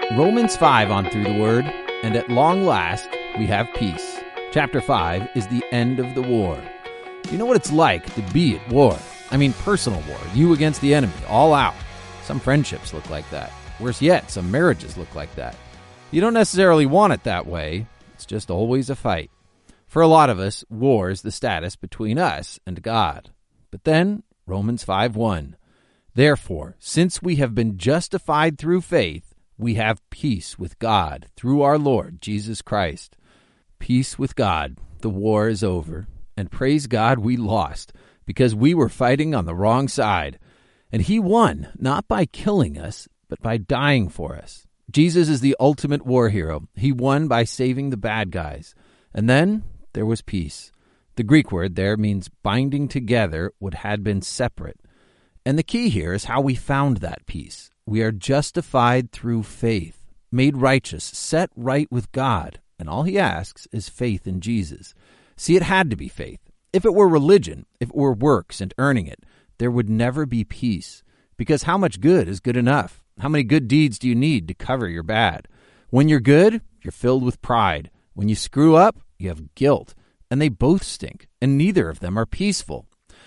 Romans 5 on Through the Word, and at long last we have peace. Chapter 5 is the end of the war. You know what it's like to be at war. I mean personal war, you against the enemy, all out. Some friendships look like that. Worse yet, some marriages look like that. You don't necessarily want it that way. It's just always a fight. For a lot of us, war is the status between us and God. But then, Romans 5:1. Therefore, since we have been justified through faith, we have peace with God through our Lord Jesus Christ. Peace with God. The war is over. And praise God we lost, because we were fighting on the wrong side. And he won, not by killing us, but by dying for us. Jesus is the ultimate war hero. He won by saving the bad guys. And then there was peace. The Greek word there means binding together what had been separate. And the key here is how we found that peace. We are justified through faith, made righteous, set right with God. And all he asks is faith in Jesus. See, it had to be faith. If it were religion, if it were works and earning it, there would never be peace. Because how much good is good enough? How many good deeds do you need to cover your bad? When you're good, you're filled with pride. When you screw up, you have guilt. And they both stink, and neither of them are peaceful.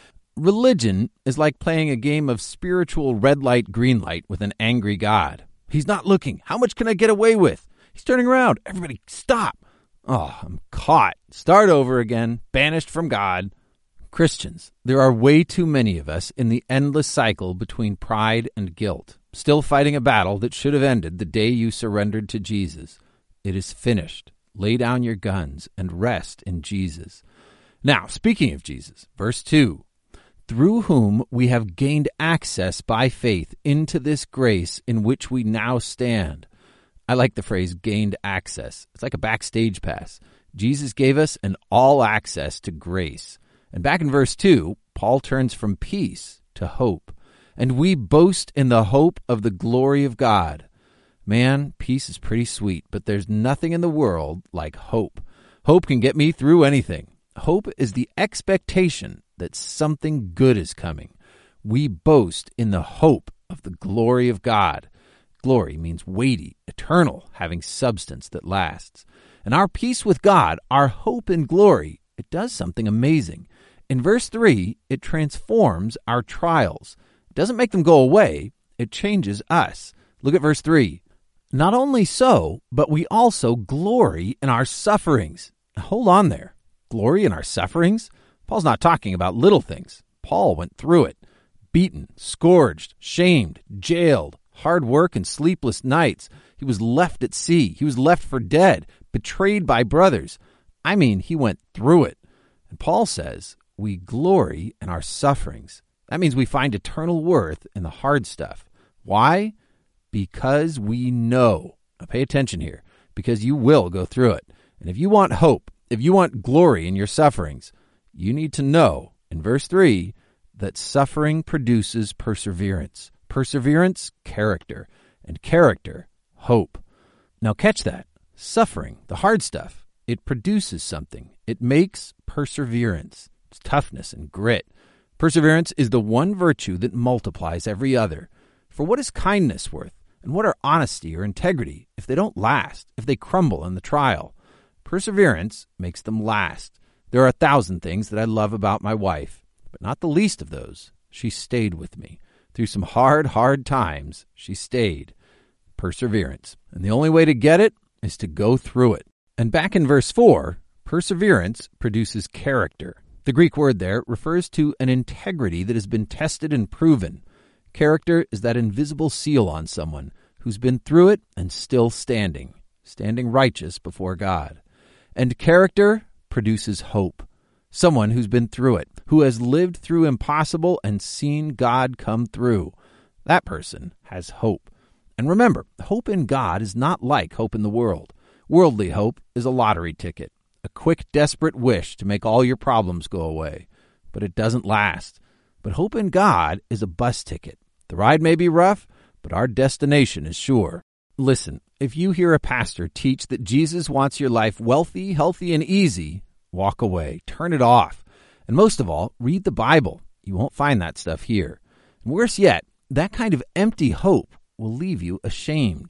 Religion is like playing a game of spiritual red light, green light with an angry God. He's not looking. How much can I get away with? He's turning around. Everybody stop. Oh, I'm caught. Start over again. Banished from God. Christians, there are way too many of us in the endless cycle between pride and guilt, still fighting a battle that should have ended the day you surrendered to Jesus. It is finished. Lay down your guns and rest in Jesus. Now, speaking of Jesus, verse 2, through whom we have gained access by faith into this grace in which we now stand. I like the phrase gained access. It's like a backstage pass. Jesus gave us an all access to grace. And back in verse 2, Paul turns from peace to hope. And we boast in the hope of the glory of God. Man, peace is pretty sweet, but there's nothing in the world like hope. Hope can get me through anything. Hope is the expectation that something good is coming. We boast in the hope of the glory of God. Glory means weighty, eternal, having substance that lasts. And our peace with God, our hope in glory, it does something amazing. In verse 3, it transforms our trials. It doesn't make them go away. It changes us. Look at verse 3. Not only so, but we also glory in our sufferings. Now, hold on there. Glory in our sufferings? Paul's not talking about little things. Paul went through it. Beaten, scourged, shamed, jailed, hard work and sleepless nights. He was left at sea. He was left for dead, betrayed by brothers. I mean, he went through it. And Paul says, we glory in our sufferings. That means we find eternal worth in the hard stuff. Why? Because we know. Now pay attention here, because you will go through it. And if you want hope, if you want glory in your sufferings, you need to know, in verse 3, that suffering produces perseverance. Perseverance, character. And character, hope. Now catch that. Suffering, the hard stuff, it produces something. It makes perseverance. It's toughness and grit. Perseverance is the one virtue that multiplies every other. For what is kindness worth? And what are honesty or integrity if they don't last, if they crumble in the trial? Perseverance makes them last. There are 1,000 things that I love about my wife, but not the least of those. She stayed with me. Through some hard times, she stayed. Perseverance. And the only way to get it is to go through it. And back in verse 4, perseverance produces character. The Greek word there refers to an integrity that has been tested and proven. Character is that invisible seal on someone who's been through it and still standing righteous before God. And character produces hope. Someone who's been through it, who has lived through impossible and seen God come through. That person has hope. And remember, hope in God is not like hope in the world. Worldly hope is a lottery ticket, a quick, desperate wish to make all your problems go away. But it doesn't last. But hope in God is a bus ticket. The ride may be rough, but our destination is sure. Listen, if you hear a pastor teach that Jesus wants your life wealthy, healthy, and easy, walk away. Turn it off. And most of all, read the Bible. You won't find that stuff here. And worse yet, that kind of empty hope will leave you ashamed.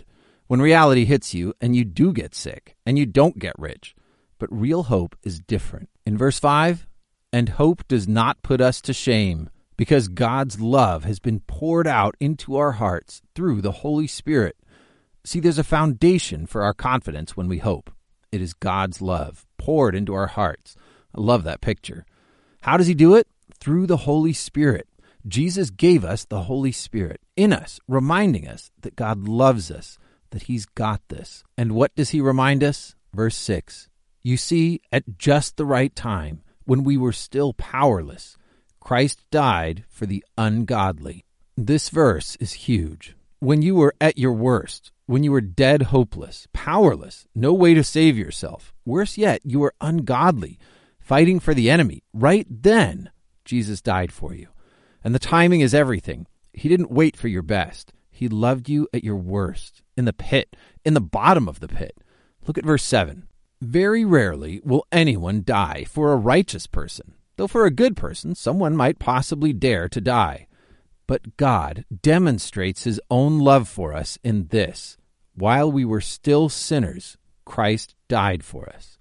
when reality hits you and you do get sick and you don't get rich. But real hope is different. In verse 5, and hope does not put us to shame, because God's love has been poured out into our hearts through the Holy Spirit. See, there's a foundation for our confidence when we hope. It is God's love poured into our hearts. I love that picture. How does he do it? Through the Holy Spirit. Jesus gave us the Holy Spirit in us, reminding us that God loves us, that he's got this. And what does he remind us? Verse 6. You see, at just the right time, when we were still powerless, Christ died for the ungodly. This verse is huge. When you were at your worst, when you were dead hopeless, powerless, no way to save yourself, worse yet, you were ungodly, fighting for the enemy, right then, Jesus died for you. And the timing is everything. He didn't wait for your best. He loved you at your worst, in the pit, in the bottom of the pit. Look at verse 7. Very rarely will anyone die for a righteous person, though for a good person, someone might possibly dare to die. But God demonstrates his own love for us in this. While we were still sinners, Christ died for us.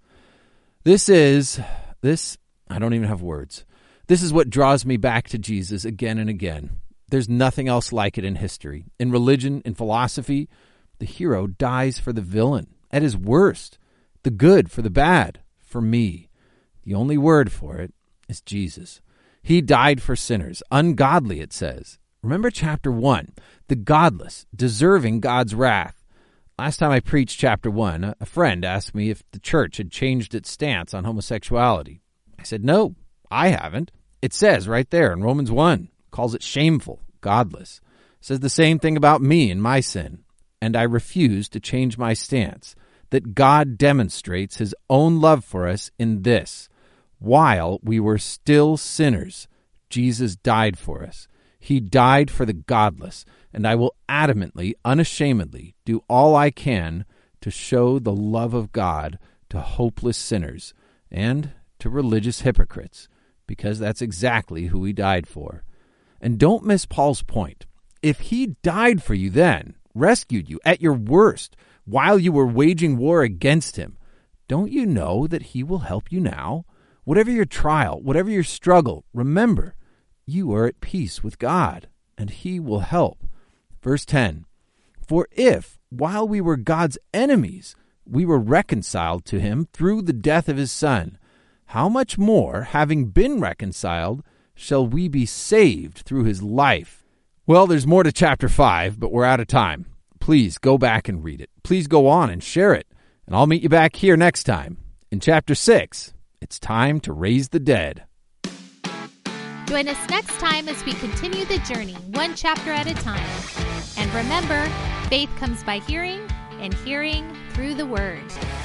I don't even have words. This is what draws me back to Jesus again and again. There's nothing else like it in history. In religion, in philosophy, the hero dies for the villain at his worst, the good for the bad, for me. The only word for it is Jesus. He died for sinners, ungodly, it says. Remember chapter 1, the godless, deserving God's wrath. Last time I preached chapter 1, a friend asked me if the church had changed its stance on homosexuality. I said, no, I haven't. It says right there in Romans 1, calls it shameful, godless. It says the same thing about me and my sin. And I refuse to change my stance, that God demonstrates his own love for us in this. While we were still sinners, Jesus died for us. He died for the godless, and I will adamantly, unashamedly do all I can to show the love of God to hopeless sinners and to religious hypocrites, because that's exactly who he died for. And don't miss Paul's point. If he died for you then, rescued you at your worst, while you were waging war against him, don't you know that he will help you now? Whatever your trial, whatever your struggle, remember, you are at peace with God, and he will help. Verse 10, for if, while we were God's enemies, we were reconciled to him through the death of his Son, how much more, having been reconciled, shall we be saved through his life? Well, there's more to chapter 5, but we're out of time. Please go back and read it. Please go on and share it. And I'll meet you back here next time. In chapter 6, it's time to raise the dead. Join us next time as we continue the journey, one chapter at a time. And remember, faith comes by hearing, and hearing through the Word.